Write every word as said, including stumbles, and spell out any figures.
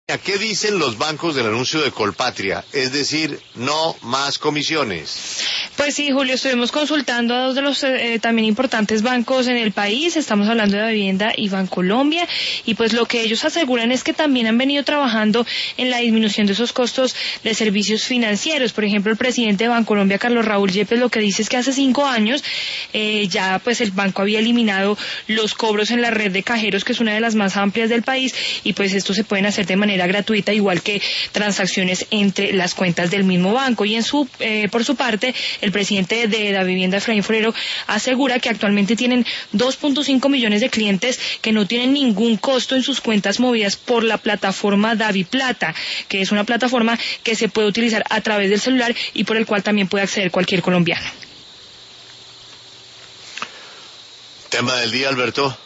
¿A qué dicen los bancos del anuncio de Colpatria? Es decir, no más comisiones. Pues sí, Julio, estuvimos consultando a dos de los eh, también importantes bancos en el país, estamos hablando de Davivienda y Bancolombia, y pues lo que ellos aseguran es que también han venido trabajando en la disminución de esos costos de servicios financieros. Por ejemplo, el presidente de Bancolombia, Carlos Raúl Yepes, lo que dice es que hace cinco años eh, ya pues el banco había eliminado los cobros en la red de cajeros, que es una de las más amplias del país, y pues estos se pueden hacer de manera gratuita, igual que transacciones entre las cuentas del mismo banco. Y en su eh, por su parte, el presidente de Davivienda, Efraín Forero, asegura que actualmente tienen dos punto cinco millones de clientes que no tienen ningún costo en sus cuentas movidas por la plataforma DaviPlata, que es una plataforma que se puede utilizar a través del celular y por el cual también puede acceder cualquier colombiano. Tema del día, Alberto.